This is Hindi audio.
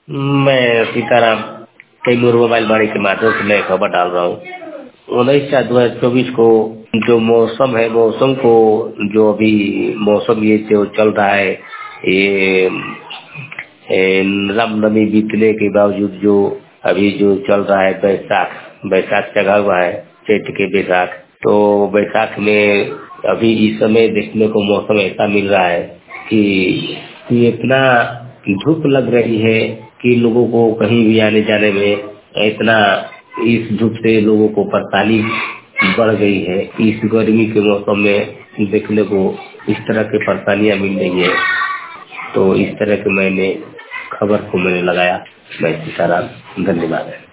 मैं सीताराम कैमूर मोबाइल वाणी के माध्यम से मैं खबर डाल रहा हूँ। 19/4/2024 को जो मौसम है, मौसम को जो अभी मौसम ये जो चल रहा है, ये रामनवमी बीतने के बावजूद जो अभी जो चल रहा है बैसाख, बैसाख जगा हुआ है, चैत्र के बैसाख। तो बैसाख में अभी इस समय देखने को मौसम ऐसा मिल रहा है कि इतना धूप लग रही है कि लोगों को कहीं भी आने जाने में इतना, इस धूप से लोगों को परेशानी बढ़ गई है। इस गर्मी के मौसम में देखने को इस तरह की परेशानियां मिल रही है। तो इस तरह के मैंने खबर को मैंने लगाया। मैं सीताराम, धन्यवाद।